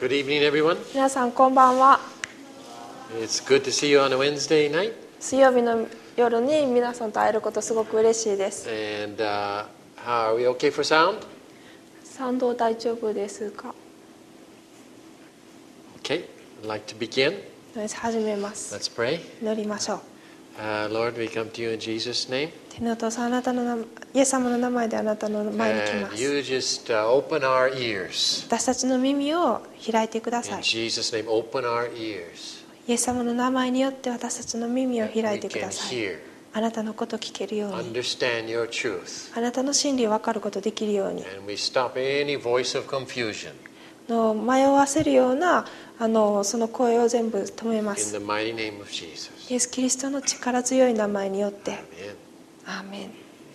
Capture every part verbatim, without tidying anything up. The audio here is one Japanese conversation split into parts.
Good evening, everyone. 皆さんこんばんは。 It's good to see you on a Wednesday night. 水曜日の夜に皆さんと会えることすごく嬉しいです。 And uh, how are we okay for sound? サウンド大丈夫ですか？ Okay. I'd like to begin. 始めます。 Let's pray. 祈りましょう。 Uh, Lord, we come to you in Jesus' name. 天のお父さん、あなたの名前、イエス様の名前であなたの前に来ま And す。 you just uh, open our ears. 私たちの耳を開いてくださ In い。 Jesus' name, open our ears. イエス様の名前によって私たちの耳を We 開いてく can ださい。 hear, あなたのことを聞けるように、 understand your truth. あなたの真理を分かることできるように、 And we stop any voice of confusion の迷わせるようなあのその声を全部止めま in す。 the mighty name of Jesus. イエス・キリストの力強い名前によって。 Amen. アーメン。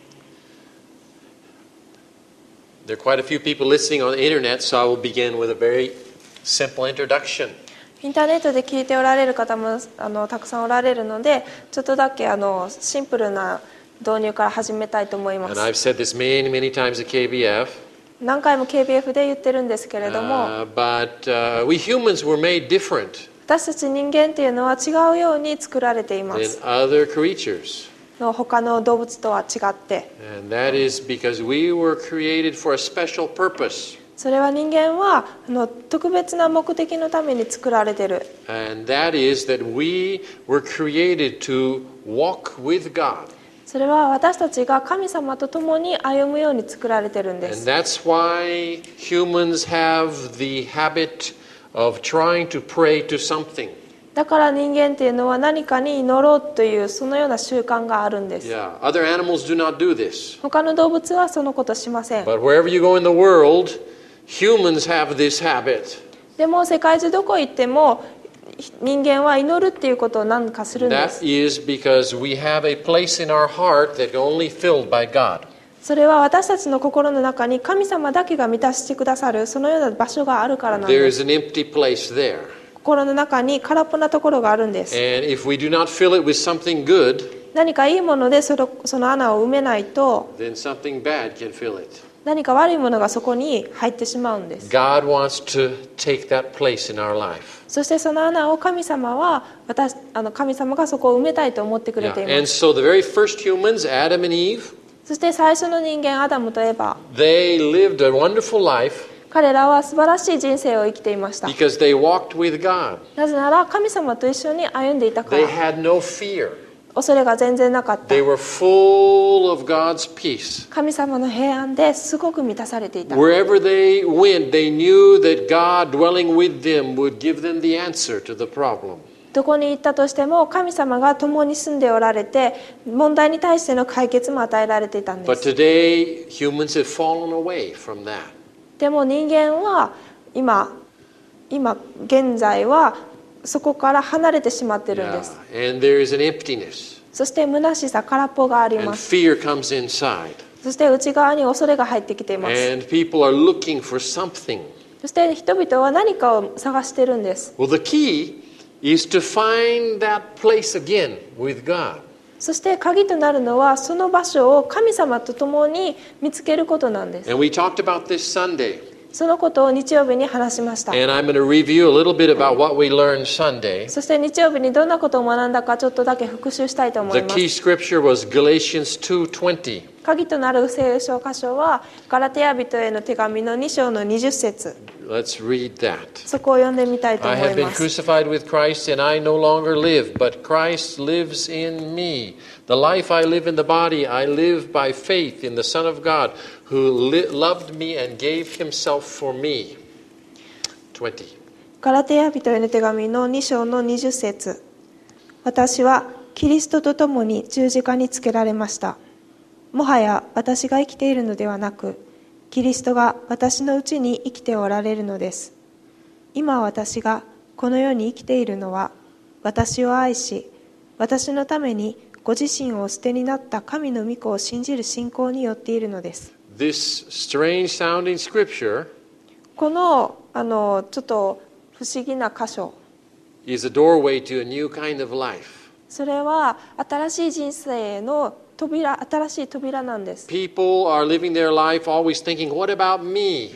There are quite a few people listening on the internet, so I will begin with a very simple introduction. インターネットで聞いておられる方もあのたくさんおられるので、ちょっとだけあのシンプルな導入から始めたいと思いま And す。 I've said this many, many times at K B F, 何回も ケービーエフ で言ってるんですけれども、 uh, but uh, we humans were made different 私たち人間っていうのは違うように作られていま than す。 other creatures. の他の動物とは違って、 And that is because we were created for a special purpose. それは人間はあの特別な目的のために作られている。 And that is that we were created to walk with God. それは私たちが神様と共に歩むように作られているんで And す。 that's why humans have the habit of trying to pray to something. だから人間っていうのは何かに祈ろうというそのような習慣があるんです。 Yeah, other animals do not do this. 他の動物はそのことしません。 But wherever you go in the world, humans have this habit. でも世界中どこ行っても人間は祈るっていうことを何かするんで That す。 is because we have a place in our heart that is only filled by God. それは私たちの心の中に神様だけが満たしてくださるそのような場所があるからなん There で is す。 an empty place there. 心の中に空っぽなところがあるんです。 And if we do not fill it with something good, 何かいいものでその、その穴を埋めないと then something bad can fill it. 何か悪いものがそこに入ってしまうんです。 God wants to take that place in our life. そしてその穴を神様は私あの神様がそこを埋めたいと思ってくれ Yeah. ていま And す。 so the very first humans, Adam and Eve, そして最初の人間アダムとエバ、 they lived a wonderful life 彼らは素晴らしい人生を生きていました。 because they walked with God. なぜなら神様と一緒に歩んでいたか They ら。 had no fear. 恐れが全然なかった。 They were full of God's peace. 神様の平安ですごく満たされていた。 Wherever they went, they knew that God dwelling with them would give them the answer to the problem. どこに行ったとしても神様が共に住んでおられて問題に対しての解決も与えられていたんで But す。 today, humans have fallen away from that. でも人間は今今現在はそこから離れてしまっているんです。 Yeah. And there is an emptiness. そして虚しさ空っぽがあり And ます。 fear comes inside. そして内側に恐れが入ってきています。 And people are looking for something. そして人々は何かを探しているんです。 Well, the key is to find that place again with God. そして鍵となるのはその場所を神様と共に見つけることなんです。 And we talked about this Sunday. そのことを日曜日に話しました。 And I'm going to review a little bit about what we learned Sunday. そして日曜日にどんなことを学んだかちょっとだけ復習したいと思 The いま key す。 scripture was Galatians two twenty. 鍵となる聖書箇所はガラテヤ人への手紙のに章のにじゅっ節。 Let's read that. そこを読んでみたいと I 思 have い been ます。 crucified with Christ, and I no longer live, but Christ lives in me. The life I live in the body, I live by faith in the Son of God, who li- loved me and gave himself for me. twenty. ガラテヤ人への手紙のに章のにじゅっ節。私はキリストと共に十字架につけられました。もはや私が生きているのではなく、キリストが私のうちに生きておられるのです。今私がこの世に生きているのは、私を愛し、私のためにご自身をお捨てになった神の御子を信じる信仰によっているのです。 This strange sounding scripture この、あのちょっと不思議な箇所、 is a doorway to a new kind of life. それは新しい人生の扉、新しい扉なんです。 People are living their life always thinking, what about me?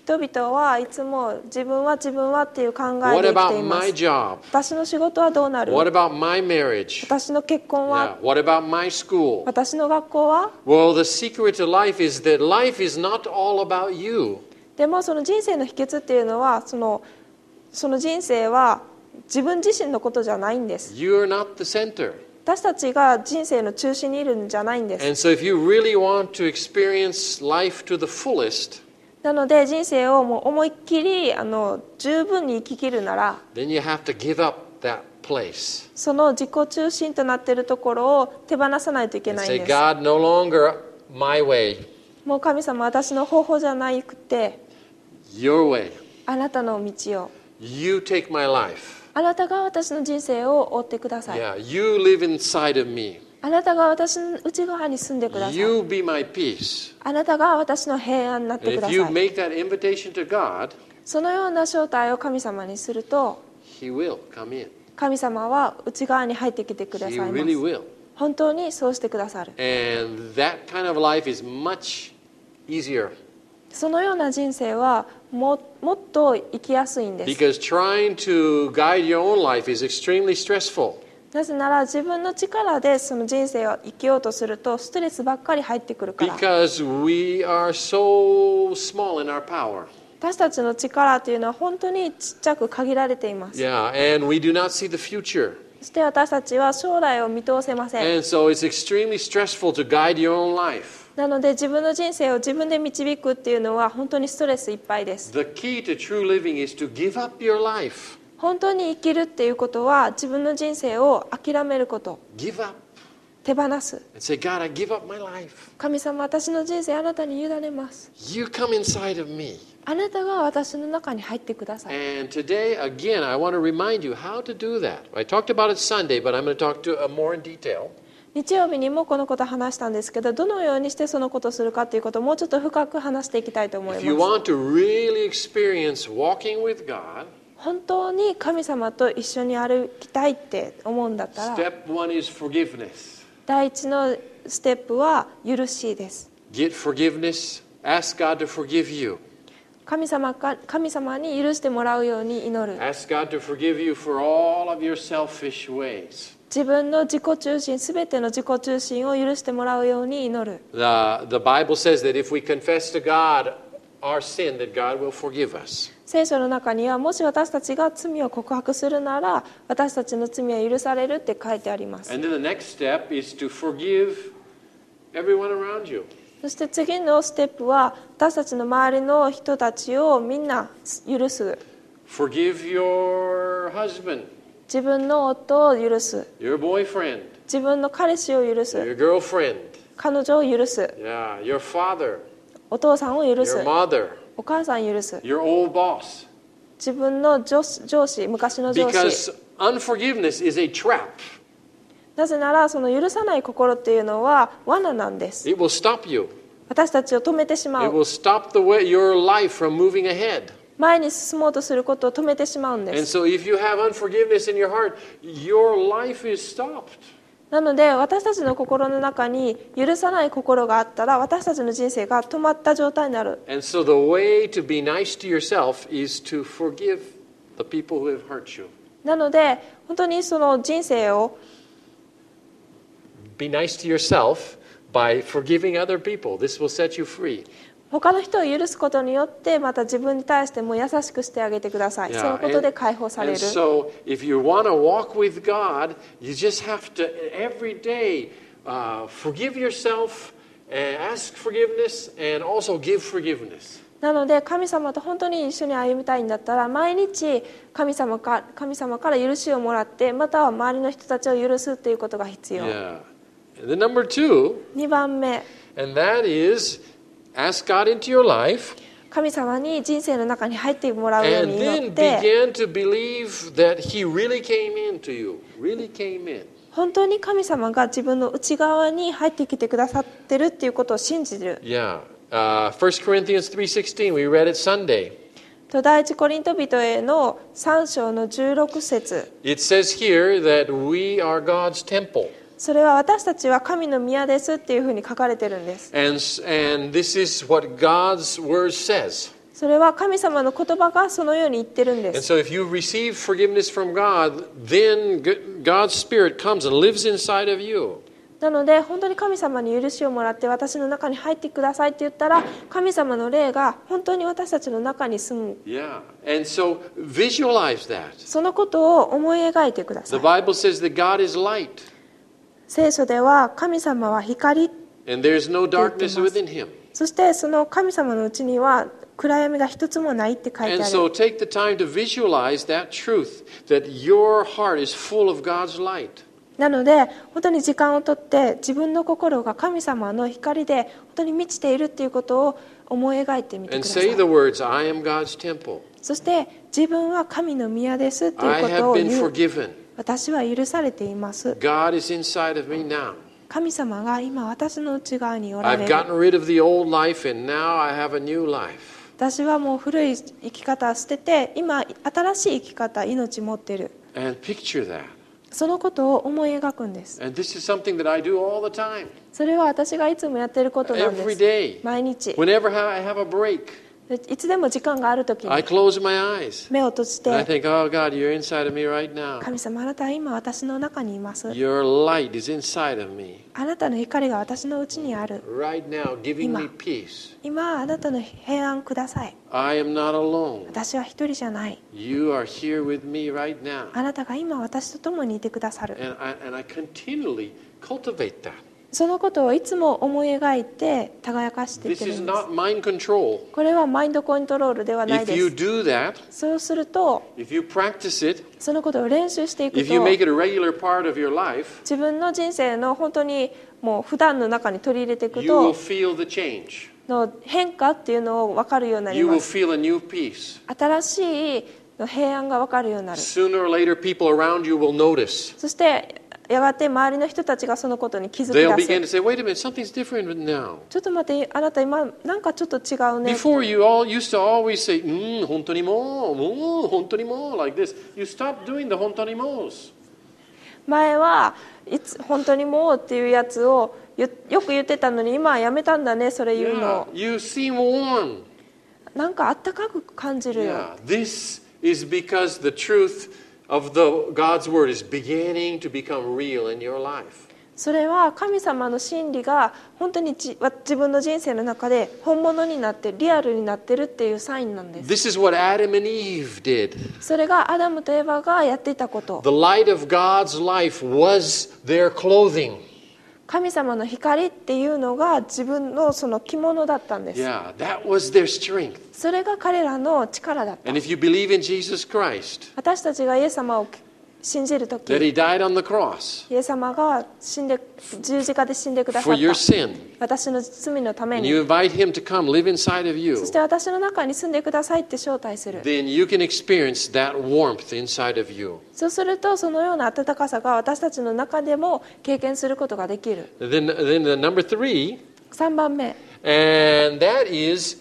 人々はいつも自分は自分はっていう考え What で生きて about いま my す。 job? 私の仕事はどうなる？ What about my marriage? 私の結婚 Yeah. は？ What about my school? 私の学校は？ Well, the secret to life is that life is not all about you. でもその人生の秘訣っていうのはその、その人生は自分自身のことじゃないんです。 You're not the center. 私たちが人生の中心にいるんじゃないんです。 And so if you really want to experience life to the fullest, なので人生をもう思いっきりあの十分に生き切るなら then you have to give up that place. その自己中心となっているところを手放さないといけ And ないん say, です。 God, no longer my way, もう神様、私の方法じゃなくて your way. あなたの道を、 You take my life. あなたが私の人生を追ってください。 Yeah, you live inside of me. あなたが私の内側に住んでください。 You be my peace. あなたが私の平安になっ And てくだ if さ you い。 make that invitation to God, そのような招待を神様にすると He will come in. 神様は内側に入ってきてくだ He さいま really す。 will. 本当にそうしてくださる。 And that kind of life is much easier そのような人生はも、もっと生きやすいんです。 because trying to guide your own life is extremely stressful. なぜなら自分の力でその人生を生きようとするとストレスばっかり入ってくるから。 Because we are so small in our power. 私たちの力というのは本当にちっちゃく限られています。 Yeah, and we do not see the future. そして私たちは将来を見通せません。 And so it's extremely stressful to guide your own life. なので自分の人生を自分で導くっていうのは本当にストレスいっぱいです。 The key to true living is to give up your life. 本当に生きるっていうことは自分の人生を諦めること、 Give up 手放す。 and say, God, I give up my life. 神様、私の人生あなたに委ねます。 You come inside of me. あなたが私の中に入ってください。 And today, again, I want to remind you how to do that. I talked about it Sunday, but I'm going to talk to uh, more in detail. 日曜日にもこのことを話したんですけど、どのようにしてそのことをするかということをもうちょっと深く話していきたいと思い If you ます。 want to really experience walking with God, 本当に神様と一緒に歩きたいって思うんだったら、 step one is forgiveness. 第一のステップは許しです。 Get forgiveness. Ask God to forgive you. 神様か、神様に許してもらうように祈る。 Ask God to forgive you for all of your selfish ways. 自分の自己中心、すべての自己中心を許してもらうように祈る。 The, the Bible says that if we confess to God our sin, that God will forgive us. 聖書の中には、もし私たちが罪を告白するなら、私たちの罪は許されるって書いてあります。 And then the next step is to forgive everyone around you. そして次のステップは、私たちの周りの人たちをみんな許す。 Forgive your husband, 自分の夫を許す。 your boyfriend, 自分の彼氏を許 your す。 girlfriend, 彼女を許す。 yeah, your father, お父さんを許す your。mother, お母さん許す。 your old boss. 自分の上司、上司昔の上司。 Because unforgiveness is a trap. なぜならその許さない心っていうのは罠なんです。 It will stop you. 私たちを止めてしま It う。 will stop the way, your life from moving ahead. 前に進もうとすることを止めてしまうんで And す。 so if you have unforgiveness in your heart, your life is stopped. なので私たちの心の中に許さない心があったら私たちの人生が止まった状態になる。 And so the way to be nice to yourself is to forgive the people who have hurt you. なので本当にその人生を Be nice to yourself by forgiving other people. This will set you free. 他の人を許すことによってまた自分に対しても優しくしてあげてください。 Yeah, そのことで解放され and る。 so if you want to walk with God, you just have to every day uh, forgive yourself, and ask forgiveness, and also give forgiveness. なので神様と本当に一緒に歩みたいんだったら毎日神様か、神様から許しをもらってまたは周りの人たちを許すということが必要。 Yeah. And then number two, にばんめ、 and that is ask God into your life 神様に人生の中に入ってもらうよう and に祈 then って begin to believe that He really came into you, really came in. 本当に神様が自分の内側に入ってきてくださってるっていうことを信じる。 Yeah. Uh, First Corinthians three sixteen, we read it Sunday. と第一コリント人へのさん章のじゅうろく節。 It says here that we are God's temple. それは私たちは神の宮ですっていうふうに書かれてるんです。 And, and this is what God's word says. それは神様の言葉がそのように言ってるんで And す。 so if you receive forgiveness from God, then God's Spirit comes and lives inside of you. なので本当に神様に許しをもらって私の中に入ってくださいって言ったら、神様の霊が本当に私たちの中に住む。 Yeah. And so visualize that. そのことを思い描いてくだ The さい。 Bible says that God is light 聖書では神様は光、 and there's no darkness within him. そしてその神様のうちには暗闇が一つもないって書いて And あ so る。 take the time to visualize that truth, that your heart is full of God's light. なので本当に時間をとって自分の心が神様の光で本当に満ちているっていうことを思い描いてみてく And ださ say い。 the words, I am God's temple. そして自分は神の宮ですってい I うこと have を been 言う。 forgiven. 私は許されています。 God is inside of me now. 神様が今私の内側におら I've れ gotten る。 rid of the old life and now I have a new life. 私はもう古い生き方を捨てて今新しい生き方、命持ってる。 And picture that. そのことを思い描くんです。 And this is something that I do all the time. それは私がいつもやっていることなんで Every す。 day. 毎日。 Whenever I have a break, いつでも時間があるとき I に close my eyes. 目を閉じ And I て、 think, oh God, you're inside of me right now. 神様あなたは今私の中にいます。 Your light is inside of me. あなたの光が私のうちにある。 Right now, giving me peace. 今あなたの平安ください。 I am not alone. 私は一人じゃない。 You are here with me right now. あなたが今私と共にいてくださる。 And I, and I continually cultivate that. そのことをいつも思い描いて輝かしていっ This てる is んです。 not mind control. これはマインドコントロールではない If で you す。 do that, そうすると if you practice it, そのことを練習していく if you と make it a regular part of your life, 自分の人生の本当にもう普段の中に取り入れていく you will と feel the change. の変化っていうのを分かるようになり You ま will す。 feel a new peace. 新しい平安が分かるようになる。 Sooner or later, people around you will notice. そしてやがて周りの人たちがそのことに気づ They'll き begin 出 to す。 say, wait a minute, something's different now. ちょっと待って、あなた今なんかちょっと違うね。 Before, you all used to always say, mm, 本当にもう、もう、本当にもう, like this. You stopped doing the 本当にも's. 前はいつ本当にもうっていうやつをよよく言ってたのに今はやめたんだね、それ言う Yeah, の。 you seem warm. なんかあったかく感じるよ。 Yeah, this is because the truth of the God's word is beginning to become real in your life. それは神様の真理が本当にじ自分の人生の中で本物になってリアルになってるっていうサインなんです。 This is what Adam and Eve did. それがアダムとエバがやっていたこと。 The light of God's life was their clothing. 神様の光っていうのが自分のその着物だったんです。 Yeah, that was their strength. それが彼らの力だった。 And if you believe in Jesus Christ, 私たちがイエス様を信じるとき、 that he died on the cross イエス様が死んで十字架で死んでくださ for っ your た。 sin, 私の罪のため and に。 you invite him to come live inside of you, そして私の中に住んでくださいって招待する。 then you can experience that warmth inside of you. そうするとそのような温かさが私たちの中でも経験することができる。 Then, then the number three, さんばんめ、 and that is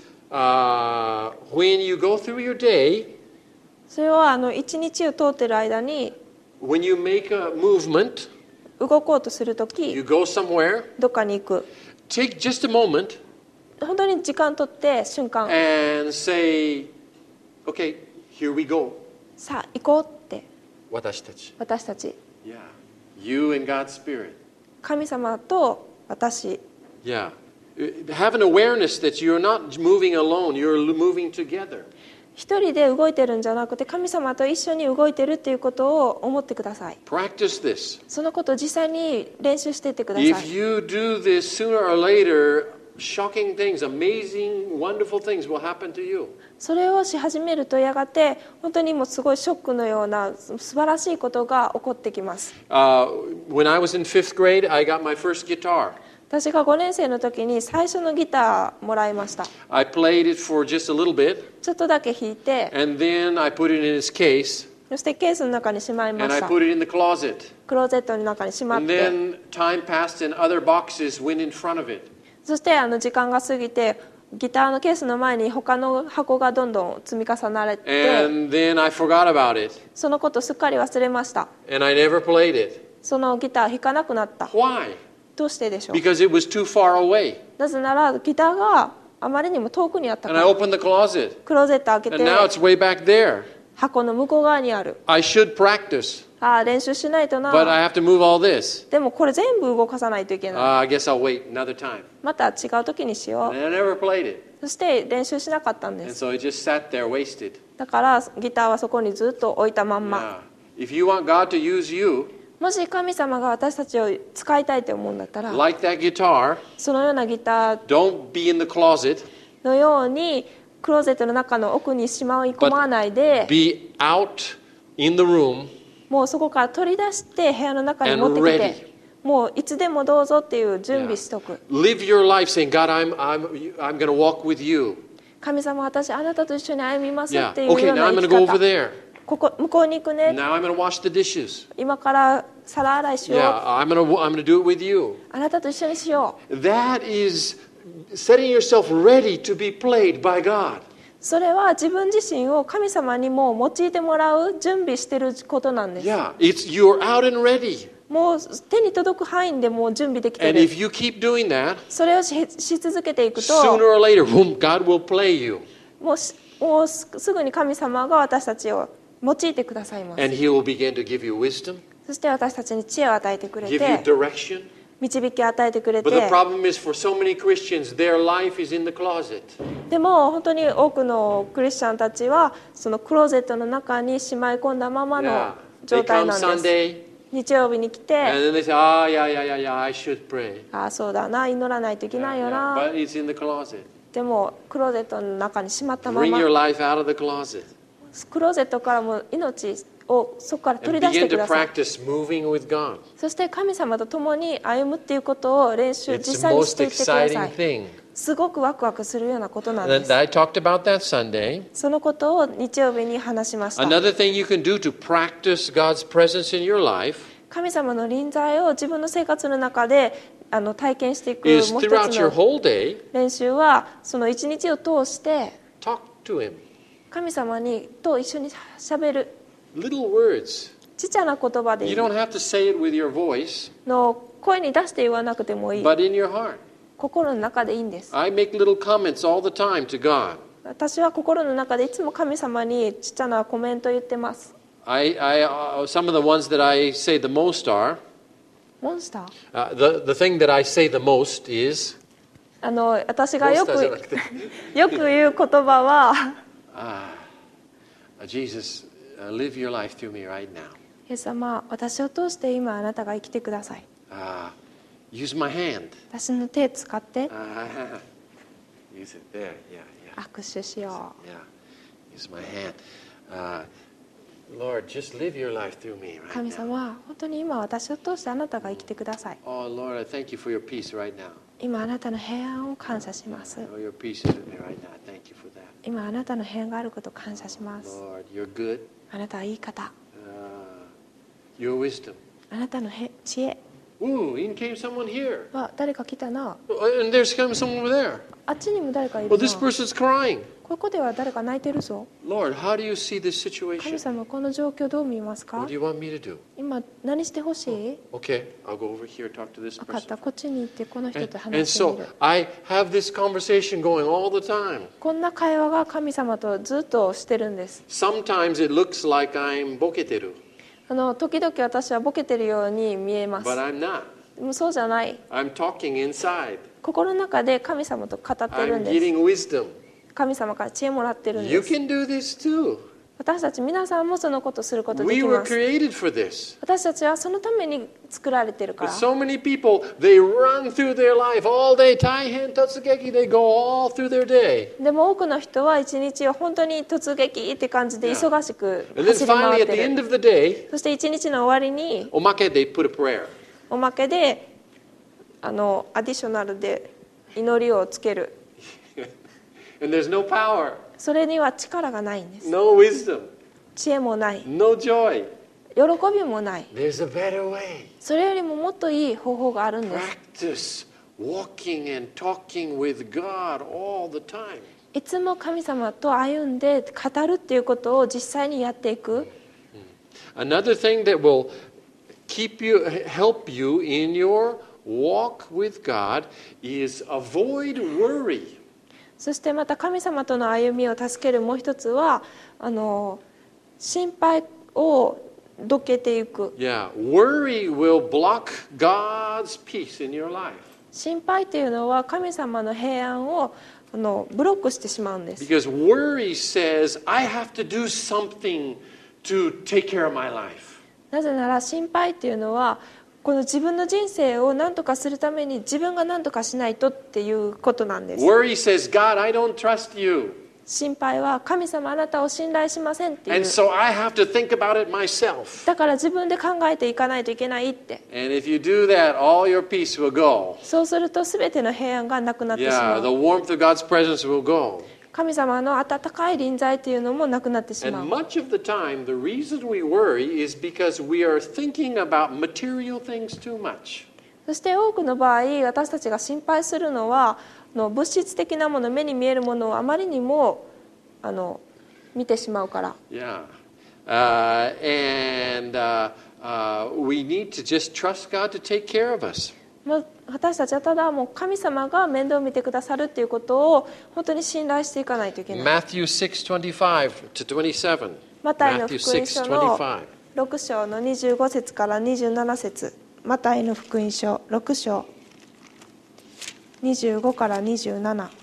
uh, when you go through your day, それはあの一日を通っている間に when you make a movement, 動こうとするとき、 you go somewhere, どっかに行く。 take just a moment 本当に時間とって瞬間、 and say, okay, here we go. さあ行こうって私たち。 私たち、 Yeah. You and God's Spirit. 神様と私、 Yeah. Have an awareness that you're not moving alone, you're moving together. 一人で動いてるんじゃなくて神様と一緒に動いてるっていうことを思ってください。 Practice this. そのことを実際に練習していってください。 If you do this sooner or later, shocking things, amazing, wonderful things will happen to you. それをし始めるとやがて本当にもうすごいショックのような素晴らしいことが起こってきます。 Uh, when I was in fifth grade, I got my first guitar. 私がごねん生の時に最初のギターもらいました。 I played it for just a little bit, ちょっとだけ弾いて、 and then I put it in its case, そしてケースの中にしまいま and し I た。 put it in the closet. クローゼットの中にしまっ And て、 then time passed, and other boxes went in front of it. そしてあの時間が過ぎてギターのケースの前に他の箱がどんどん積み重なれて、 And then I forgot about it, そのことすっかり忘れました。 and I never played it. そのギター弾かなくなった。 Why? どうしてでしょう。 Because it was too far away. なぜならギターがあまりにも遠くにあったか And I ら opened the closet. クローゼット開け And now て it's way back there. 箱の向こう側にある。 I should practice, ああ練習しないと but な。 I have to move all this. でもこれ全部動かさないといけない。 Uh, I guess I'll wait another time. また違う時にしよ And う。 I never played it. そして練習しなかったんで And す。 so it just sat there wasted. だからギターはそこにずっと置いたまんま。 Yeah. If you want God to use you, もし神様が私たちを使いたいと思うんだったら、 like that guitar, そのようなギター don't be in the closet, のようにクローゼットの中の奥にしまい込まないで、 be out in the room もうそこから取り出して部屋の中に and 持ってき ready. て、もういつでもどうぞっていう準備しとく。 Live your life saying, God, I'm, I'm, I'm going to walk with you. 神様、私あなたと一緒に歩みます Yeah. っていうよ Okay, う now な I'm 生 going き to go over 方。 there. ここ向こうに行くね。 Now I'm going to wash the dishes. 今から皿洗いしよう。 Yeah, I'm going to, I'm going to do it with you. あなたと一緒にしよう。 That is setting yourself ready to be played by God. それは自分自身を神様にも用いてもらう準備してることなんです。 Yeah, it's you're out and ready. もう手に届く範囲でもう準備できて And る。 if you keep doing that, それを し, し続けていく sooner と、 or later, boom, God will play you. もうしもうすすぐに神様が私たちを用いてくださいます。 And He will begin to give you wisdom, そして私たちに知恵を与えてくれ give you て、 direction. 導きを与えてくれ But the て、 problem is for so many Christians, their life is in the closet. でも本当に多くのクリスチャンたちはそのクローゼットの中にしまい込んだまま Yeah. の They 状態 come なんです。 Sunday, 日曜日に来 and て、 then they say, ah, yeah, yeah, yeah, yeah, I should pray. ああそうだな、祈らないといけ Yeah, ないよ yeah. な。 But it's in the closet. でもクローゼットの中にしまったま Bring ま、 your life out of the closet クローゼットからも命をそこから取 and り出して begin く to ださい。 practice moving with God. そして神様と共に歩むっていうことを練習 It's 実 the 際にし most ていってくださ exciting い。 thing. すごくワクワクするようなことなんで And す。 I talked about that Sunday. そのことを日曜日に話しました。 Another thing you can do to practice God's presence in your life 神様の臨在を自分の生活の中であの体験していく is もう一 throughout つ your の whole day, 練習はその一日を通して talk to Him. 神様にと一緒にしゃべる Little words. ちっちゃな言葉でい You い don't have to say it with your voice, の声に出して言わなくてもいい but in your heart. 心の中でいいんです。 I make little comments all the time to God. 私は心の中でいつも神様にちっちゃなコメントを言ってます。 I, I, uh, some of the ones that I say the most are, モンスター uh, the, the thing that I say the most is, あの私がよくモンスターじゃなくてよく言う言葉は uh, Jesus, uh, live your life through me right now. イエス様、私を通して今あなたが生きてください。 Uh, use my hand. 私の手使って Uh, use it there. Yeah, yeah. 握手しよ Yeah. Use my hand. Uh, Lord, just live your life through me う。 right 神 now. 様、本当に今私を通してあなたが生きてください。 Oh, Lord, I thank you for your peace right now. 今あなたの平安を感謝します。 Oh, your peace is in me right now. Thank you for that. 今あなたの平安があることを感謝します。 Lord, you're good. あなたはいい方。 Uh, your wisdom. あなたのへ知恵 Ooh, in came someone here. は誰か来たな。 Oh, and there's come someone over there. あっちにも誰かいる Well, な。 this person's crying. ここでは誰か泣いてるぞ。 Lord, how do you see this 神 situation? 様、この状況どう見ますか What do you want me to do? 今何してほしい Okay, I'll go over here, talk to this 分かっ person. た。こっちに行ってこの人 And, と and 話してみ so る。 I have this conversation going all the time. こんな会話が神様とずっとしてるんです。 Sometimes it looks like I'm boketeru, あの時々私はボケてるように見えます but。I'm not. でもそうじゃない。 I'm talking inside. 心の中で神様と語ってる I'm んです。 getting wisdom. 神様から知恵もらってるん You です。 can do this too. 私たち皆さんもそのことすることで We き were ます。 created for this. 私たちはそのために作られてるか But ら。 so many people, they run through their life all day. Taihen tatsugeki, they go all through their day. でも多くの人は一日は本当に突撃って感じで忙しく And then 走り回 finally っ at the て end る。 of the day, そして一日の終わりに omake, they put a prayer. おまけであのアディショナルで祈りをつける。 And there's no power, それには力がないんです。 no wisdom, 知恵もない。 no joy. 喜びもない。 There's a better way. それよりももっといい方法があるんです。 Practice walking and talking with God all the time. いつも神様と歩んで語るっていうことを実際にやっていく。 Another thing that will keep you, help you in your walk with God is avoid worry. そしてまた神様との歩みを助けるもう一つはあの心配をどけていく。 Yeah, worry will block God's peace in your life. 心配というのは神様の平安をあのブロックしてしまうんです。 Because worry says, I have to do something to take care of my life. なぜなら心配というのはこの自分の人生を何とかするために自分が何とかしないとっていうことなんです。 Worry says, God, I don't trust you. 心配は神様あなたを信頼しませんっていう。 And so I have to think about it myself. だから自分で考えていかないといけないって。 And if you do that, all your peace will go. そうすると全ての平安がなくなってしま Yeah, う。 the warmth of God's presence will go. 神様の温かい臨在というのもなくなってしま And う。 much of the time, the reason we worry is because we are thinking about material things too much. そして多くの場合私たちが心配するのはあの物質的なもの、目に見えるものをあまりにもあの見てしまうから。 Yeah. Uh, and uh, uh, we need to just trust God to take care of us. もう私たちはただもう神様が面倒を見てくださるということを本当に信頼していかないといけない。 Matthew six twenty-five to twenty-seven. マタイの Matthew 福音 six 書の twenty-five. ろく章のにじゅうご節からにじゅうなな節。マタイの福音書ろく章にじゅうごからにじゅうなな。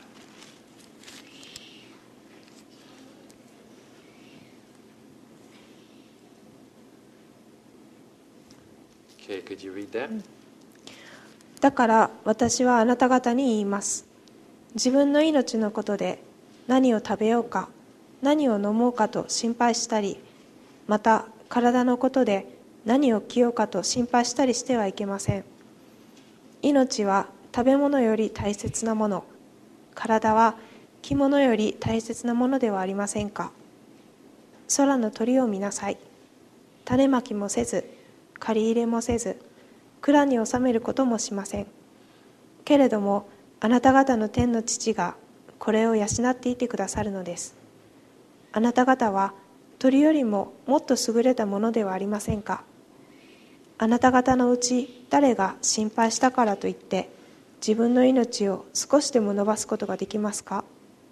Okay, could you read that? だから私はあなた方に言います。自分の命のことで何を食べようか、何を飲もうかと心配したり、また体のことで何を着ようかと心配したりしてはいけません。命は食べ物より大切なもの、体は着物より大切なものではありませんか。空の鳥を見なさい。種まきもせず、借り入れもせず、蔵に収めることもしません。けれどもあなた方の天の父がこれを養っていてくださるのです。あなた方は鳥よりももっと優れたものではありませんか。あなた方のうち誰が心配したからといって自分の命を少しでも伸ばすことができますか。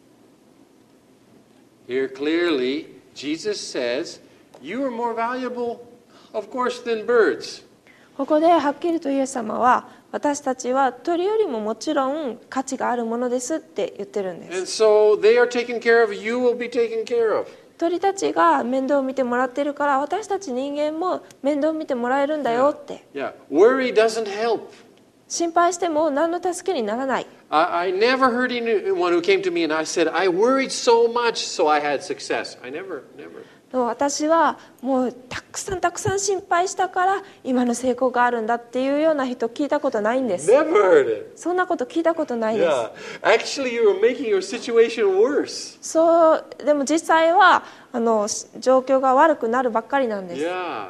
Here clearly, Jesus says, you are more valuable, of course, than birds. ここではっきりとイエス様は私たちは鳥よりももちろん価値があるものですって言ってるんです。 And so they are taken care of, you will be taken care of. 鳥たちが面倒を見てもらってるから私たち人間も面倒を見てもらえるんだよって。 Yeah, worry doesn't help. 心配しても何の助けにならない。 I, I never heard anyone who came to me and I said, I worried so much, so I had success. I never, never. 私はもうたくさんたくさん心配したから今の成功があるんだっていうような人聞いたことないんです。 Never heard it. そんなこと聞いたことないです。 Yeah, actually you are making your situation worse. そうでも実際はあの状況が悪くなるばっかりなんです。 Yeah.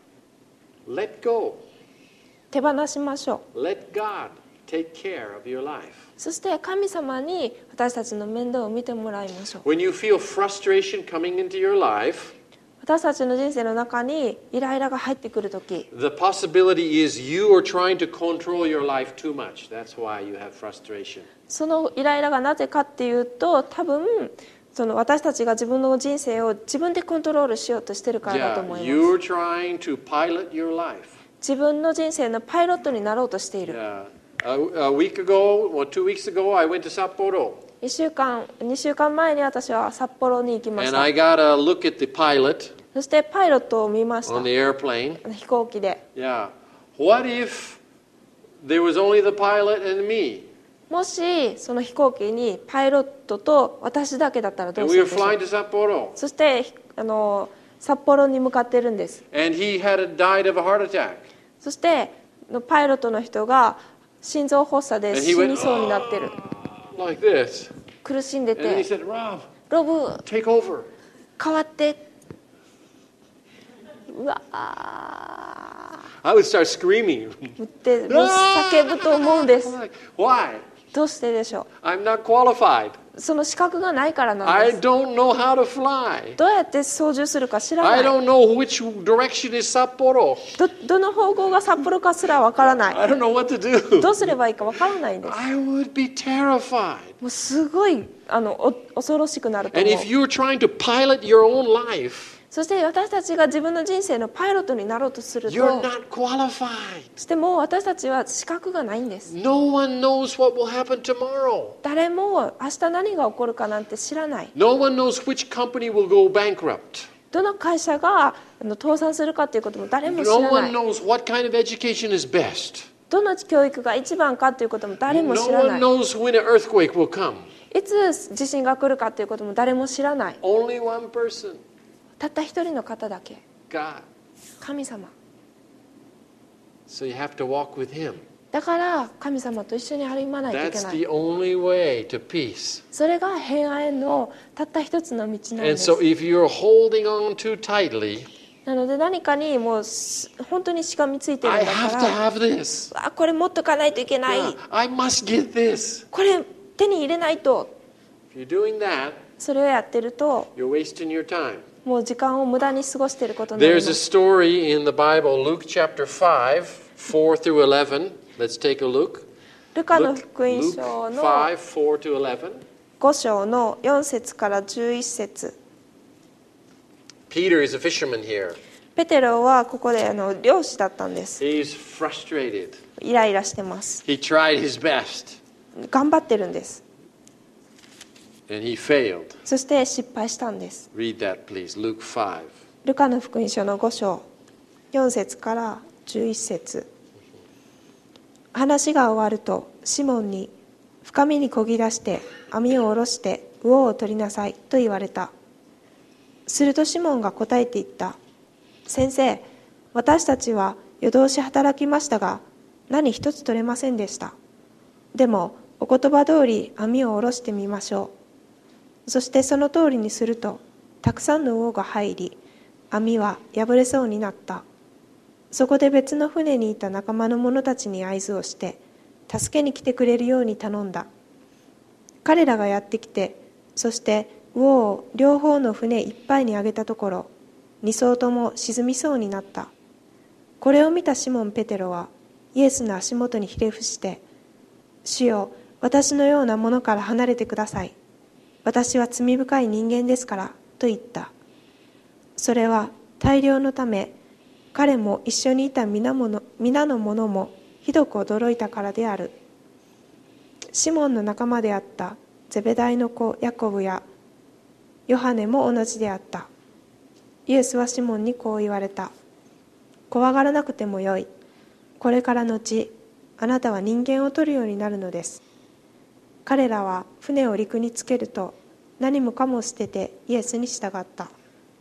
Let go. 手放しましょう。 Let God take care of your life. そして神様に私たちの面倒を見てもらいましょう。 When you feel frustration coming into your life, 私たちの人生の中にイライラが入ってくるとき、 the possibility is you are trying to control your life too much. That's why you have frustration. そのイライラがなぜかっていうと、多分その私たちが自分の人生を自分でコントロールしようとしてるからだと Yeah, 思います。 you're trying to pilot your life. 自分の人生のパイロットになろうとしている。 Yeah. A, a week ago, or two weeks ago, I went to Sapporo. いっしゅうかん、にしゅうかんまえに私は札幌に行きまし And た。 I got a look at the pilot そしてパイロットを見ました on the airplane. 飛行機で。 Yeah. What if there was only the pilot and me? もしその飛行機にパイロットと私だけだったらどう And す we る were でしょう。 flying to Sapporo. そしてあの札幌に向かってるんです。 And he had died of a heart attack. そしてパイロットの人が心臓発作で And 死 he に went そうになってる。 like this. 苦しんで And then he て、 said, Rob, ロブ take over. 変わって。うわー I would start screaming. ってもう叫ぶと思うんです。 I'm like, why? どうしてでしょ I'm not qualified. う。その資格がないからなん I です。 don't know how to fly. どうやって操縦するか知ら I ない。 don't know which direction is Sapporo. どどの方向が札幌かすらわからない。 I don't know what to do. どうすればいいかわからないんです。 I would be terrified. もうすごいあのお恐ろしくなると And 思う。 if you're trying to pilot your own life, そして私たちが自分の人生のパイロットになろうとする you're と、 not qualified. そしてもう私たちは資格がないんです。 No one knows what will happen tomorrow. 誰も明日何が起こるかなんて知らない。 No one knows which company will go bankrupt. どの会社があの倒産するかということも誰も知 No らな one い。 knows what kind of education is best. どの教育が一番かということも誰も No 知らな one い。 knows when an earthquake will come. いつ地震が来るかということも誰も知らない。 Only one person, たった一人の方だけ、 God. 神様。 So you have to walk with Him. だから神様と一緒に歩まないといけ That's ない。 the only way to peace. それが平安へのたった一つの道なんで And す。 so if you're holding on too tightly, なので何かにもうす本当にしがみついてるん I だ have か to ら、 have this. あ、これ持っとかないといけない、 I must get this. これ手に入れないと、 If you're doing that, それをやってると you're wasting your time. もう時間を無駄に過ごしていることになりま There's a す。 story in the Bible, Luke chapter five, four through eleven. Let's take a look. ルカの Luke, 福音 Luke 書の five, four to eleven. ご章のよん節からじゅういち節。 Peter is a fisherman here. ペテロはここであの漁師だったんです。 He's frustrated. イライラしてます。 He tried his best 頑張ってるんです。 and he failed. そして失敗したんです。 Read that, please. Luke five. ルカの福音書のご章よん節からじゅういち節。話が終わるとシモンに深みにこぎ出して網を下ろして魚を取りなさいと言われた。するとシモンが答えて言った。先生、私たちは夜通し働きましたが何一つ取れませんでした。でもお言葉通り網を下ろしてみましょう。そしてその通りにするとたくさんの魚が入り、網は破れそうになった。そこで別の船にいた仲間の者たちに合図をして助けに来てくれるように頼んだ。彼らがやってきて、そして魚を両方の船いっぱいに上げたところ、二艘とも沈みそうになった。これを見たシモン・ペテロはイエスの足元にひれ伏して「主よ、私のようなものから離れてください。私は罪深い人間ですから」と言った。それは大漁のため、彼も一緒にいた皆もの皆の者もひどく驚いたからである。シモンの仲間であったゼベダイの子ヤコブやヨハネも同じであった。イエスはシモンにこう言われた。怖がらなくてもよい。これからのち、あなたは人間を取るようになるのです。彼らは船を陸につけると、何もかも捨ててイエスに従った。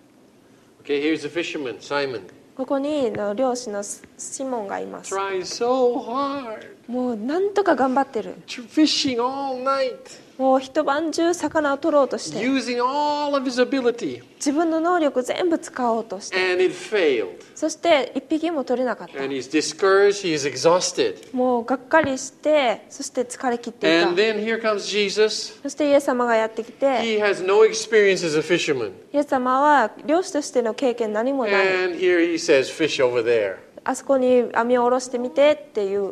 Okay, here's a fisherman, Simon. ここにの漁師のシモンがいます。 Trying so hard. もうなんとか頑張ってる。 Fishing all night. もう一晩中魚を取ろうとして、 Using all of his ability. 自分の能力全部使おうとして、 And it failed. そして一匹も取れなかった。 And he's discouraged, he's exhausted. もうがっかりして、そして疲れ切っていた。 And then here comes Jesus. そしてイエス様がやってきて、 He has no experience as a fisherman. イエス様は漁師としての経験何もない。 And here he says, fish over there. あそこに網を下ろしてみてっていう。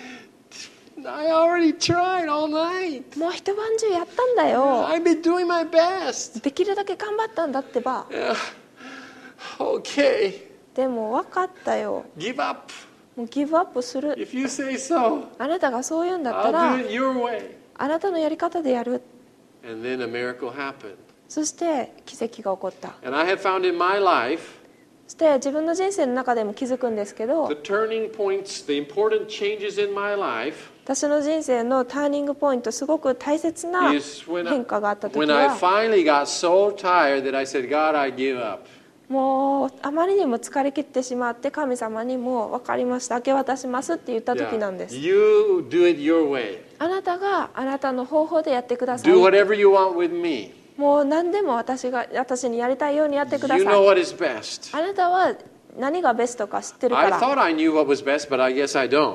I already tried all night. もう一晩中やったんだよ。 I've been doing my best. できるだけ頑張ったんだってば。 Yeah. Okay. でも分かったよ。 Give up. もうギブアップする。 If you say so, あなたがそう言うんだった I'll ら do it your way. あなたのやり方でやる。 And then a miracle happened. そして奇跡が起こった。 And I have found in my life そして自分の人生の中でも気づくんですけど、 the turning points, the important changes in my life 私の人生のターニングポイント、すごく大切な is when I, 変化があった時 when I は、 finally got so tired that I said, God, I give up. もうあまりにも疲れ切ってしまって神様にも分かりました、明け渡しますって言った時なんです。 Yeah. You do it your way. あなたがあなたの方法でやってください。 Do whatever you want with me. もう何でも私が私にやりたいようにやってくだ You さ know い。 what is best. あなたは何がベストか知ってるか I ら。 thought I knew what was best, but I guess I don't.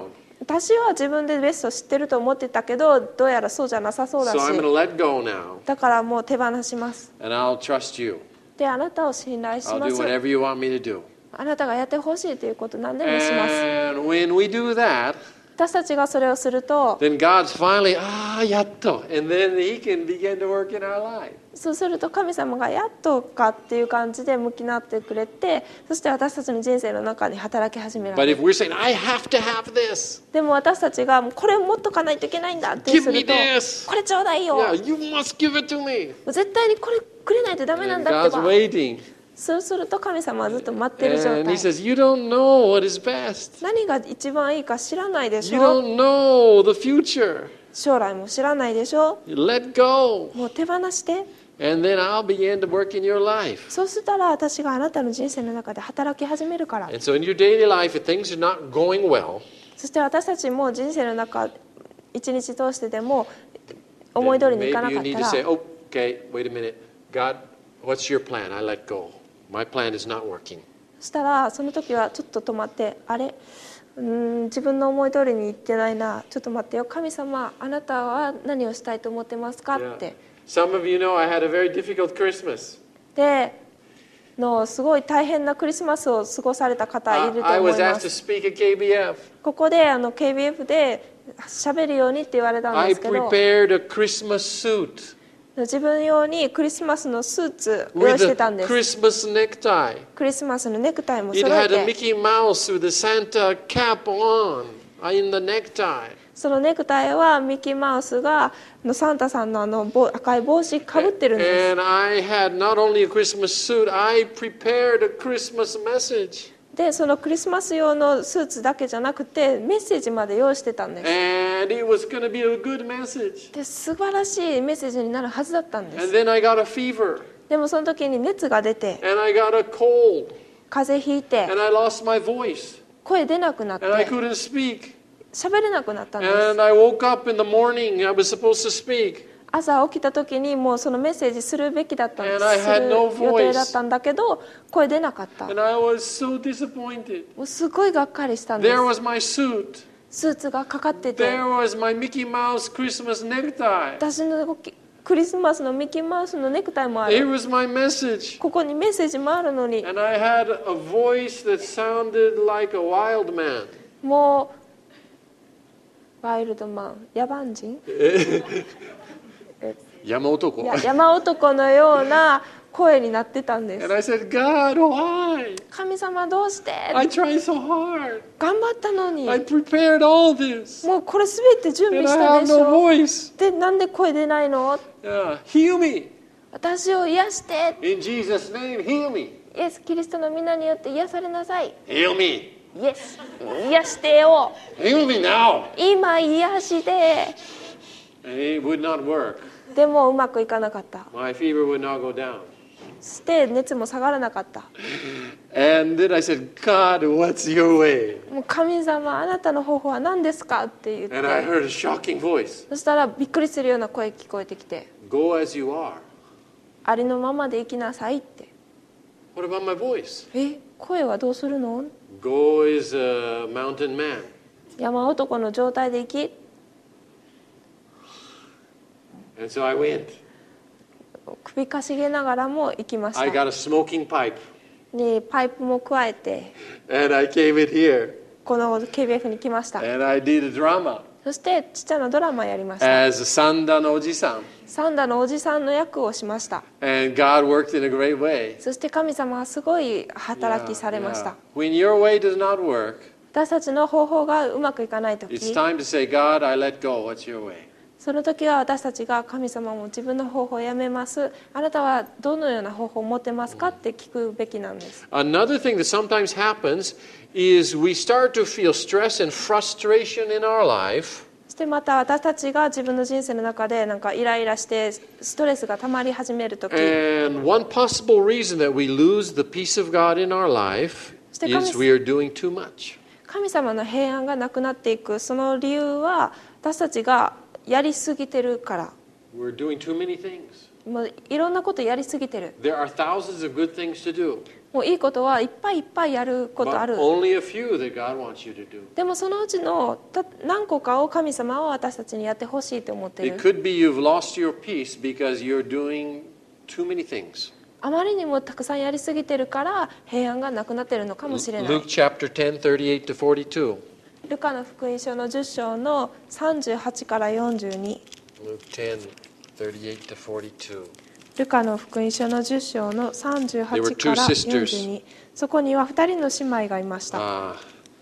私は自分でベスト知ってると思ってたけど、どうやらそうじゃなさそうだし、 So I'm going to let go now, だからもう手放します。 and I'll trust you. で、あなたを信頼し I'll ま do す。 whatever you want me to do. あなたがやってほしいということ何でもします。 And when we do that, 私たちがそれをすると、 then God's finally, ah, yatto. And then He can begin to work in our life. そうすると神様がやっとかっていう感じで向き合ってくれて、そして私たちの人生の中に働き始めら But れ if る。 we're saying, I have to have this, でも私たちがもうこれを持っとかないといけないんだってす Give me ると、 this. これちょうだいよ、 yeah, you must give it to me. 絶対にこれくれないとダメなん And だって God's ば。 waiting. そうすると神様はずっと待ってる状 And He 態。 says, you don't know what is best. 何が一番いいか知らないでし You ょ。 don't know the future. 将来も知らないでしょ。 Let go. もう手放して。 And then I'll begin to work in your life. そうしたら私があなたの人生の中で働き始めるから。 And so in your daily life, if things are not going well, そして私たちも人生の中一日通してでも思い通り then にいかな maybe か you っ need た to say, ら、 okay, wait a minute. God, what's your plan? I let go. My plan is not working. そしたらその時はちょっと止まって、あれ、うーん自分の思い通りにいってないな、ちょっと待ってよ、神様あなたは何をしたいと思ってますか Yeah. って。 Some of you know I had a very difficult Christmas. でのすごい大変なクリスマスを過ごされた方い Uh, ると I 思い was ま asked to す。 speak at K B F. ここであの ケービーエフ で喋るようにって言われたんで I すけど、 prepared a Christmas suit 自分用にクリスマスのスーツを用意 with してたん a です。 Christmas necktie. クリスマスのネクタイも It 揃え had a て、 Mickey Mouse with a Santa cap on in the necktie. そのネクタイはミッキーマウスがのサンタさんのあの帽赤い帽子かぶってるんです。 And I had not only a Christmas suit, I prepared a Christmas message. でそのクリスマス用のスーツだけじゃなくてメッセージまで用意してたんです。 And it was going to be a good message. で素晴らしいメッセージになるはずだったんで And す。 then I got a fever. でもその時に熱が出て、 And I got a cold. 風邪ひいて And I lost my voice. 声出なくなって And I couldn't speak. 喋れなくなったんです。 And I woke up in the morning. I was supposed to speak. 朝起きた時にもうそのメッセージするべきだったんです。 And I す had る no 予 voice. 定だったんだけど声出なかった。 And I was so disappointed. もうすごいがっかりしたんです。 There was my suit. スーツがかかってて、 There was my Mickey Mouse Christmas necktie. 私のクリスマスのミッキーマウスのネクタイもあ Here る。 was my message. ここにメッセージもあるのに、 And I had a voice that sounded like a wild man. もうワイルドマン、野蛮人、 山男。 いや山男のような声になってたんで And す。 I said, God, why? 神様どうして？ I tried so hard. 頑張ったのに、 I prepared all this. もうこれすべて準備 And し I た have でし no ょ。 voice. で、なんで声出ないの？ Yeah. Heal me. 私を癒して、 In Jesus' name, heal me. イエス・キリストの皆によって癒されなさい。 Heal me. イエス、癒してよ。 Heal me now. 今癒して。 And it would not work. でもうまくいかなかった。 My fever would not go down. そして熱も下がらなかった。 And then I said, God, what's your way? もう神様、あなたの方法は何ですかって言っ And I て、 heard a shocking voice. そしたらびっくりするような声聞こえてきて、 Go as you are. ありのままで生きなさいって。 What about my voice? え、声はどうするの？ Go as a mountain man. 山男の状態で生き。 And so I went. 首かしげながらも行きまし I た。 got a smoking pipe. にパイプも加えて、 And I came in here. この ケービーエフ に来ました。 And I did a drama そしてちっちゃなドラマやりました。 as Sanda no Oji-san. サンダのおじさんの役をしました。 And God worked in a great way. そして神様はすごい働きされました。 Yeah. When your way does not work, 私たちの方法がうまくいかないとき、 it's time to say, God, I let go. What's your way? その時は私たちが神様も自分の方法をやめます。あなたはどのような方法を持ってますかって聞くべきなんです。 Another thing that sometimes happens is we start to feel stress and frustration in our life. そしてまた私たちが自分の人生の中でなんかイライラしてストレスが溜まり始めるとき、 And one possible reason that we lose the peace of God in our life is we are doing too much. 神様の平安がなくなっていくその理由は私たちがやりすぎてるから。 We're doing too many things. もういろんなことやりすぎてる。 There are thousands of good things to do. もういいことはいっぱいいっぱいやることあ But る。 only a few that God wants you to do. でもそのうちのた何個かを神様は私たちにやってほしいと思ってい It る。 could be you've lost your peace because you're doing too many things. あまりにもたくさんやりすぎてるから平安がなくなってるのかもしれない。 Luke chapter ten, thirty-eight to forty-two. ルカの福音書のじゅっ章のさんじゅうはちからよんじゅうに。 Luke ten, thirty-eight to forty-two. ルカの福音書のじゅっ章のさんじゅうはちからよんじゅうに。そこにはふたりの姉妹がいました。 Uh,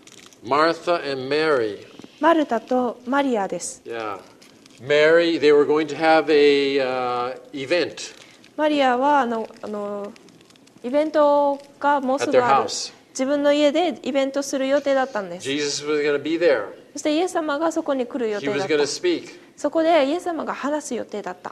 Martha and Mary. マルタとマリアです。 Yeah. Mary, they were going to have a uh, event マリアはあのあのイベントがもうす at ぐ their ある。 house. 自分の家でイベントする予定だったんです。 Jesus was going to be there. そしてイエス様がそこに来る予 He 定だ was っ going to た。 speak. そこでイエス様が話す予定だった。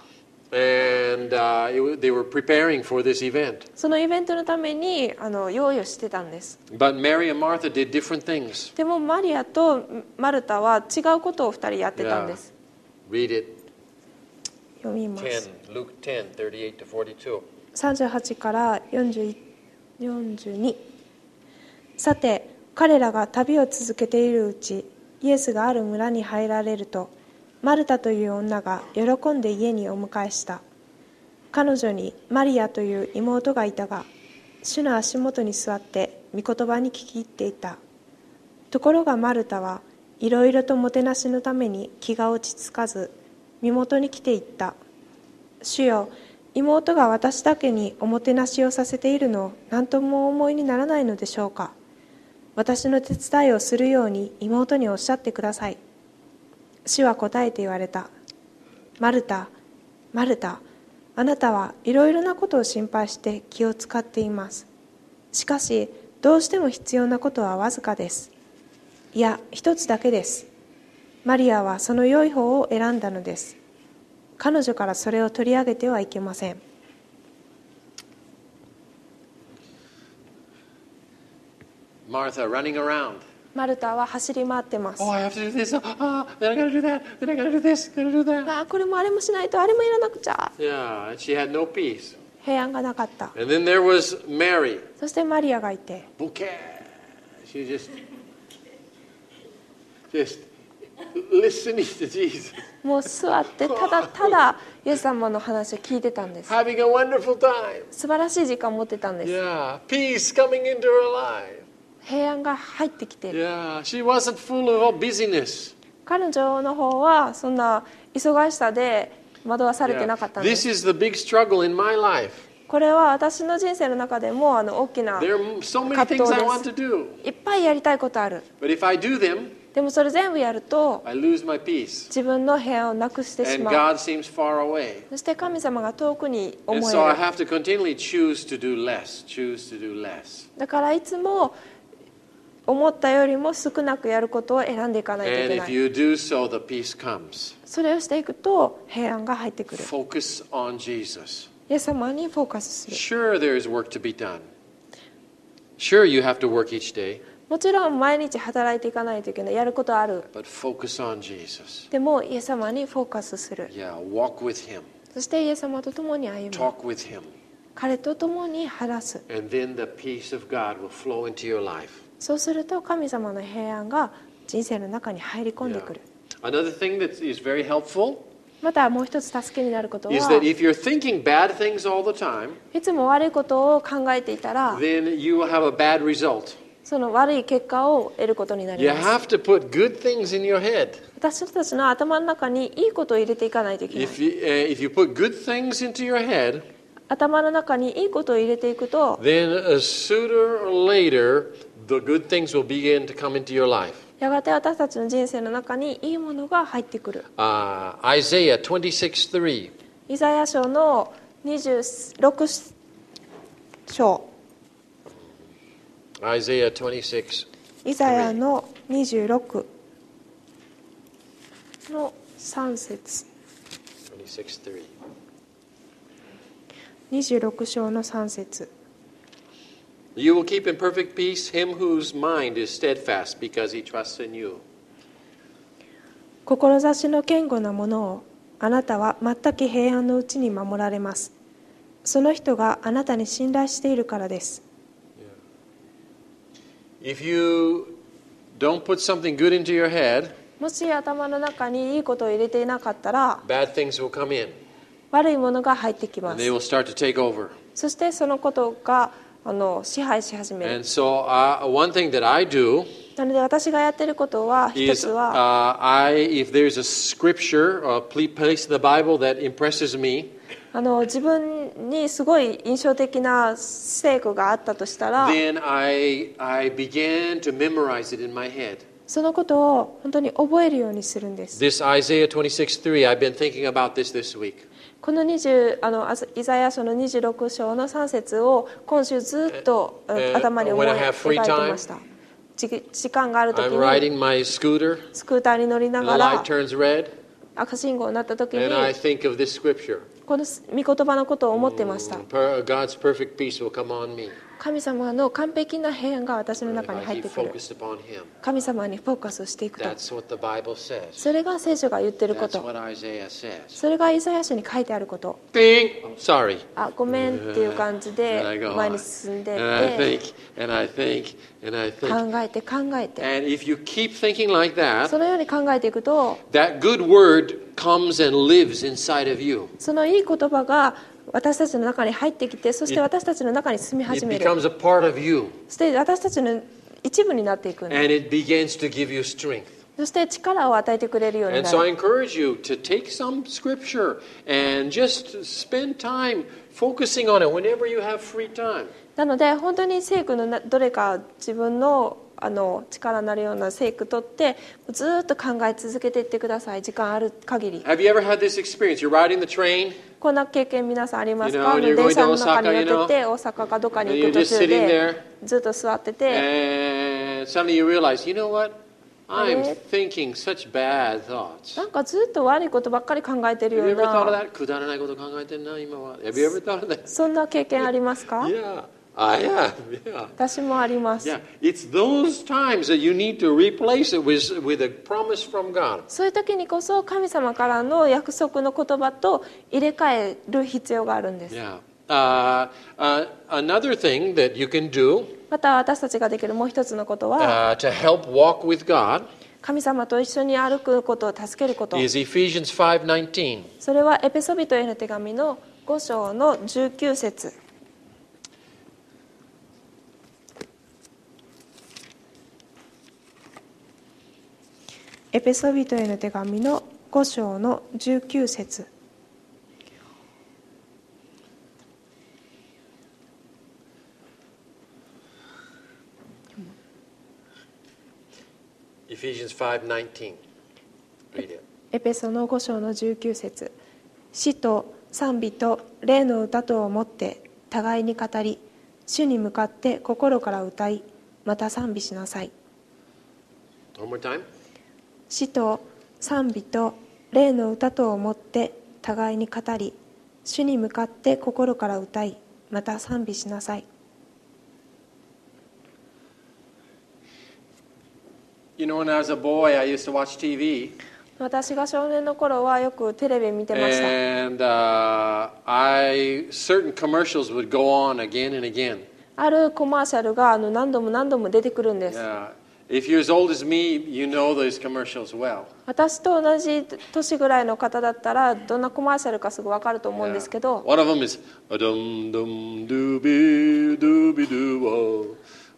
And uh, it, wa- they were preparing for this event. そのイベントのためにあの用意をしてたんです。 But Mary and Martha did different things. でもマリアとマルタは違うことをふたりやってたんです。 Read it. 読みます。 ten, Luke ten, thirty-eight to forty-two. さんじゅうはちからよんじゅう、よんじゅうに。さて彼らが旅を続けているうち、イエスがある村に入られると、マルタという女が喜んで家にお迎えした。彼女にマリアという妹がいたが、主の足元に座って御言葉に聞き入っていた。ところがマルタはいろいろともてなしのために気が落ち着かず、身元に来ていった。主よ、妹が私だけにおもてなしをさせているのを何ともお思いにならないのでしょうか。私の手伝いをするように妹におっしゃってください。主は答えて言われた。マルタ、マルタ、あなたはいろいろなことを心配して気を使っています。しかし、どうしても必要なことはわずかです。いや、一つだけです。マリアはその良い方を選んだのです。彼女からそれを取り上げてはいけません。 Martha running around. マルタは走り回ってます。 Oh, I have to do this. Ah, then I got to do that. Then I got to do this. Got to do that. ああ、これもあれもしないとあれもやらなくちゃ。 Yeah, and she had no peace. 平安がなかった。 And then there was Mary. そしてマリアがいて、 Bouquet. She just, just listening to Jesus, もう座ってただただイエス様の話を聞いてたんです。 having a wonderful time. 素晴らしい時間を持ってたんです。 Yeah, peace coming into her life. 平安が入ってきている。 Yeah, she wasn't full of all busyness. 彼女の方はそんな忙しさで惑わされて Yeah. なかったんで This す。 is the big struggle in my life. これは私の人生の中でもあの大きな There are so many 葛 things 藤 I で want す。 to do. いっぱいやりたいことある。 But if I do them, でもそれ全部やると I lose my peace. 自分の平安をなくしてし And まう。 God seems far away. そして神様が遠くに思 And え so I る。 have to continually choose to do less, choose to do less. だからいつも思ったよりも少なくやることを選んでいかないとい And けな if い。 you do so, the peace comes. それをしていくと平安が入ってくる。 Focus on Jesus. イエス様にフォーカスする。 Sure, there is work to be done. Sure, you have to work each day, もちろん毎日働いていかないといけない。やることある。 but focus on Jesus. でもイエス様にフォーカスする。 Yeah, walk with Him, そしてイエス様と共に歩む。 talk with Him, 彼と共に話す。 and then the peace of God will flow into your life. そうすると神様の平安が人生の中に入り込んでくる。 Another thing that is very helpful またもう一つ助けになること is は、 that if you're thinking bad things all the time, いつも悪いことを考えていたら、 then you will have a bad result. その悪い結果を得ることになり You ます。 have to put good things in your head. 私たちの頭の中にいいことを入れていかないといけない。 If you, uh, if you put good things into your head, 頭の中にいいことを入れていくと、 then uh, sooner or later, the good things will begin to come into your life. やがて私たちの人生の中にいいものが入ってくる。 Uh, Isaiah twenty-six three. イザヤ書のにじゅうろく章。 Isaiah twenty-six. イザヤのにじゅうろくのさん節。 twenty-six three. にじゅうろく章のさん節。 You will keep in perfect peace him whose mind is steadfast because he trusts in you. 志の堅固なものをあなたは全く平安のうちに守られます。その人があなたに信頼しているからです。 if you don't put something good into your head, もし頭の中にいいことを入れていなかったら bad things will come in. 悪いものが入ってきま And す。 they will start to take over. そしてそのことがあの支配し始める。 And so uh, one thing that I do なので私がやっていることは一 is つは、 uh, I, if there's a scripture or a place in the Bible that impresses me, あの自分にすごい印象的な聖句があったとしたら、 then I, I began to memorize it in my head. そのことを本当に覚えるようにするんです。 This Isaiah twenty-six three, I've been thinking about this this week. このにじゅうあのイザヤ書のにじゅうろく章のさん節を今週ずっと And 頭に思い when I 描 have い free て time, ました。じ時間があるとき I'm に riding my scooter, スクーターに乗りな and が the light ら turns red, 赤信号になったときに and I think of this scripture. この御言葉のことを思ってました。 Per- God's perfect peace will come on me 神様の完璧な平安が私の if 中に I 入っ keep てくる。 focused upon Him. 神様にフォーカスしていくと。 That's what the Bible says. それが聖書が言ってるこ That's と。 what Isaiah says. それがイザヤ書に書いてあること Ding! Oh, sorry. あごめんっていう感じ And I で go 前に on. 進んで And I って think, and I think, and I think. 考えて考えて And if you keep thinking like そ that, のように考えていくと that good word comes and lives inside of you. そのいい言葉が私たちの中に入ってきてそして私たちの中に住み It 始める becomes a part of you, そして私たちの一部になっていくんです and it begins to give you strength. そして力を与えてくれるように And な so I る encourage you to take some scripture and just spend time focusing on it whenever you have free time. なので本当に聖句のなどれか自分のあの力になるような聖句取ってずっと考え続けていってください。時間ある限り Have you ever had this experience? You're riding the train, こんな経験皆さんあります You か？ know, あの you're 電 going 車 to の中に Osaka, 乗ってて you know, 大阪かどっかに and 行 you're く途 just 中 sitting で there, ずっと座ってて and suddenly you realize, you know what? I'm thinking such bad thoughts. なんかずっと悪いことばっかり考えてる Have よ you う ever thought of な that? くだらないこと考えてんな、今は。Have you ever thought of that? そんな経験ありますか？ Yeah, I have. Yeah. 私もあります。 Yeah, it's those times that you need to replace it with, with a promise from God. そういう時にこそ神様からの約束の言葉と入れ替える必要があるんです。 Yeah. Uh, uh, another thing that you can do また私たちができるもう一つのことは uh, to help walk with God 神様と一緒に歩くことを助けること。 is Ephesians five nineteen. それはエペソビトへの手紙のご章のじゅうきゅう節。エペソビトへの手紙のご章のじゅうきゅう節。 Ephesians five nineteen. Read it. エペソのご章のじゅうきゅう節。詩と賛美と霊の歌とをもって互いに語り、主に向かって心から歌い、また賛美しなさい。 One more time. 詩と賛美と霊の歌とをもって互いに語り、主に向かって心から歌い、また賛美しなさい。 You know, when I was a boy, I used to watch T V. 私が少年の頃はよくテレビ見てました。 And uh, I certain commercials would go on again and again. あるコマーシャルがあの何度も何度も出てくるんです。 Yeah. If you're as old as me, you know those commercials well. 私と同じ年ぐらいの方だったらどんなコマーシャルかすぐ分かると思うんですけど、 One of them is a dum dum dooby dooby doo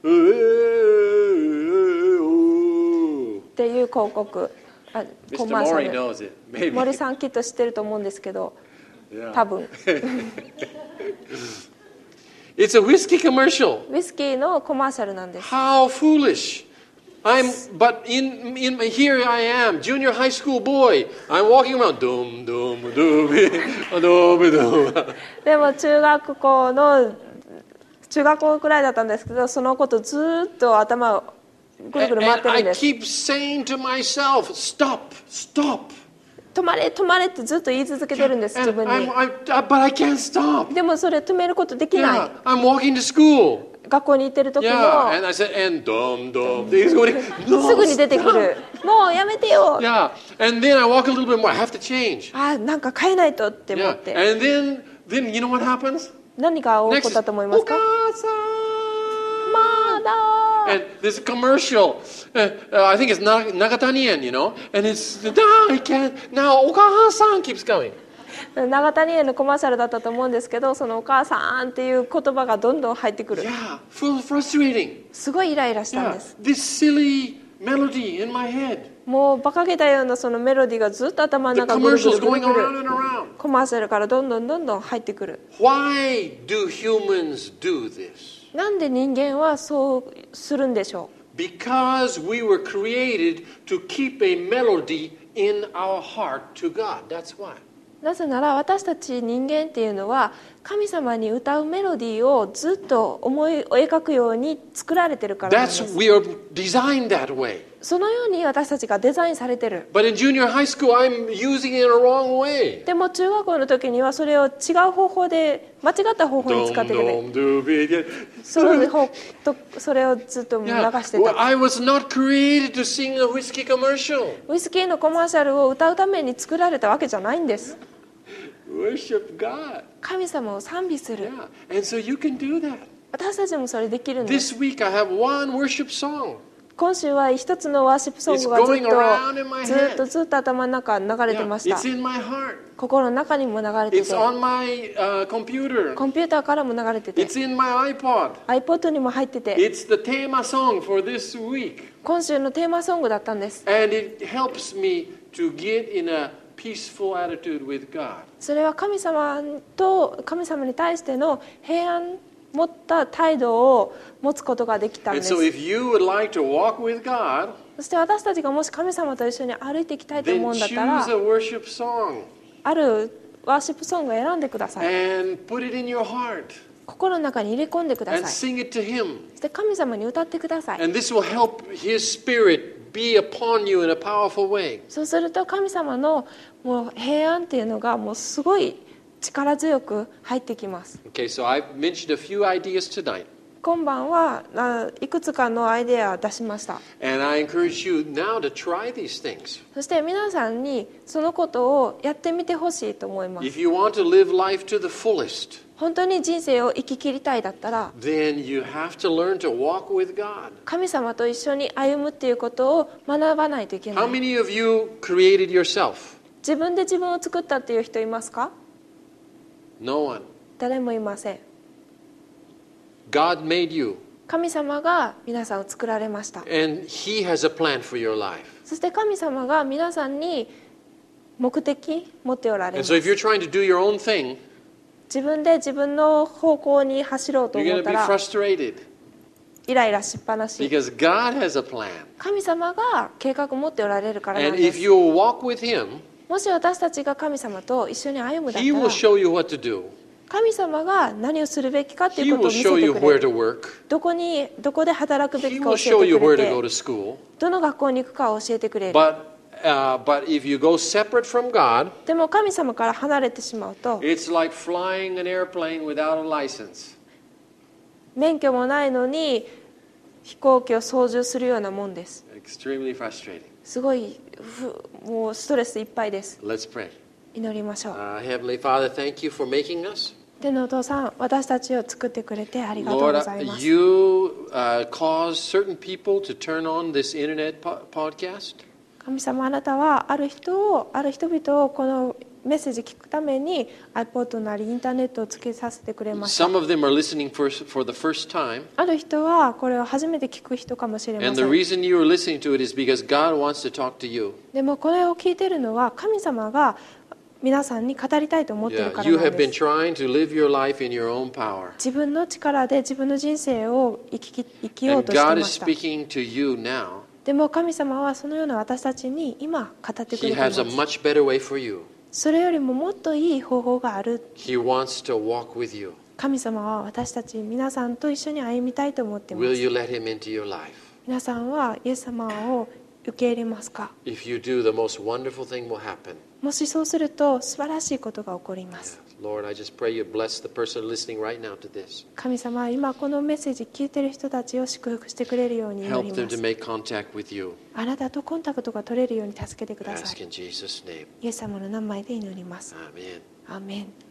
oh. っていう広告、あコ Mister マーシ Mori ャル。 knows it. Maybe. 森さんきっと知ってると思うんですけど、 Yeah. 多分 It's a whiskey commercial. ウイスキーのコマーシャルなんです。 How foolish. I'm, but in, in, here I am, junior high school boy. I'm walking around, dum, dum, dooby, dooby, dum. でも中学校の中学校くらいだったんですけど、そのことずっと頭をぐるぐ And, る回って and る I んです。 keep saying to myself, stop, stop. 止まれ止まれってずっと言い続けてるんです自 And 分に。 I'm, I, but I can't stop. でもそれ止めることできない。 Yeah, I'm walking to school. 学校に行ってる時も Yeah, and I said, and dum, dum. He's going, す no, ぐに出てく stop. る。もうやめてよ。 Yeah, and then I walk a little bit more. I have to change. あ、なんか変えないとって思 Yeah, って。 and then, then you know what happens? 何が起こ Next った is, と思いますか？ "お母さん." まだ and there's a commercial. Uh, uh, I think it's Na- Nagatanian, you know, and it's no, I can't. Now, お母さん keeps going. 長谷園のコマーシャルだったと思うんですけど、そのお母さんっていう言葉がどんどん入ってくる。 Yeah, full frustrating. すごいイライラしたん Yeah, です。 this silly melody in my head. もう馬鹿げたようなそのメロディーがずっと頭の The 中ぐるぐる commercials ぐる going ぐ around る。 and around. コマーシャルからどんどんどんどん入ってくる。 Why do humans do this? なんで人間はそうするんでしょう。 Because we were created to keep a melody in our heart to God. That's why. なぜなら私たち人間っていうのは神様に歌うメロディーをずっと思い描くように作られてるからなんで That's す。 we are designed that way. そのように私たちがデザインされてる。 But in junior high school, I'm using it in a wrong way. でも中学校の時にはそれを違う方法で間違った方法に使ってくれ。 Dum, dum, dooby, その方とそれをずっと流 yeah. して Well, た。 I was not created to sing a whiskey commercial. ウイスキーのコマーシャルを歌うために作られたわけじゃないんです。 Worship God. 神様を賛美する。 Yeah. And so you can do that. 私たちもそれできるんです。 This week I have one worship song. 今週は一つのワーシップソングがずっ It's going around in と my ず head. っとずっと頭の中に流れて Yeah. ました。 It's in my heart. 心の中にも流れて It's て、 on my uh, computer. コンピューターからも流れてて、 It's in my iPod. iPod にも入ってて、 It's the theme song for this week. 今週のテーマソングだったんです。 And it helps me to get in a peaceful attitude with God. それは神様と神様に対しての平安持った態度を持つことができたんで And す。 so if you would like to walk with God, そして私たちがもし神様と一緒に歩いていきたいと then 思うんだった choose ら、 a worship song あるワーシップソングを選んでください。 and put it in your heart 心の中に入れ込んでくだ and さい。 sing it to Him. そして神様に歌ってください。 And this will help His Spirit be upon you in a powerful way. そうすると神様のもう平安っていうのがもうすごい力強く入ってきます。 Okay, so I've mentioned a few ideas tonight. 今晩はあいくつかのアイデアを出しました。 And I encourage you now to try these things. そして皆さんにそのことをやってみてほしいと思います。 If you want to live life to the fullest, 本当に人生を生き切りたいだったら、 then you have to learn to walk with God. 神様と一緒に歩むっていうことを学ばないといけな How い。 many of you created yourself? 自分で自分を作ったっていう人いますか？ No one. 誰もいません。 God made you, 神様が皆さんを作られました。 and He has a plan for your life. そして神様が皆さんに目的持っておられ And ます。 so if you're trying to do your own thing, 自分で自分の方向に走ろうと you're 思 going った to be ら frustrated イライラしっぱなし。 because God has a plan. 神様が計画を持っておられるからなん And で if す。 you will walk with Him, もし私たちが神様と一緒に歩むだっ He た will ら、 show you what to do. 神様が何をするべきかってい He うこと will を見せ show て you く where れ to る。 work. どこにどこで働くべ He きか will 教 show え you てく where れ to go て、 to school. どの学校に行くかを教えてくれる。 But, uh, but if you go separate from God, でも神様から離れてしまうと、 it's like flying an airplane without a license. 免許もないのに飛行機を操縦するようなもんです。 Extremely frustrating. すごいふもうストレスいっぱいです。 Let's pray. 祈りましょう。 Uh, Heavenly Father, thank you for making us. 天のお父さん、私たちを作ってくれてありがとう Lord, ございます。 you uh, cause certain people to turn on this internet po- podcast. 神様、あなたはある人をある人々をこのメッセージ聞くために iPod なりインターネットをつけさせてくれました。 Some of them are listening for, for the first time. ある人はこれを初めて聞く人かもしれま And せ the ん。 reason you are listening to it is because God wants to talk to you. でもこれを聞いているのは神様が皆さんに語りたいと思っている Yeah, から you なん have been です。 trying to live your life in your own power. 自分の力で自分の人生を生きき生きよう And として God ま is した speaking to you now. でも神様はそのような私たちに今語ってく He れていま has a す。 much better way for you. それよりももっといい方法がある。 He wants to walk with you. 神様は私たち皆さんと一緒に歩みたいと思っていま Will す。 you let Him into your life? 皆さんはイエス様を受け入れますか？ If you do, the most wonderful thing will happen. もしそうすると素晴らしいことが起こります。 Lord, I just pray you bless the person listening right now to this. 神様は今このメッセージ聞いている人たちを祝福してくれるように祈 Help り them ま to す。 make contact with you. あなたとコンタクトが取れるように助けてくださ Ask い。 in Jesus' name. イエス様の名前で祈ります。 Amen. アーメン。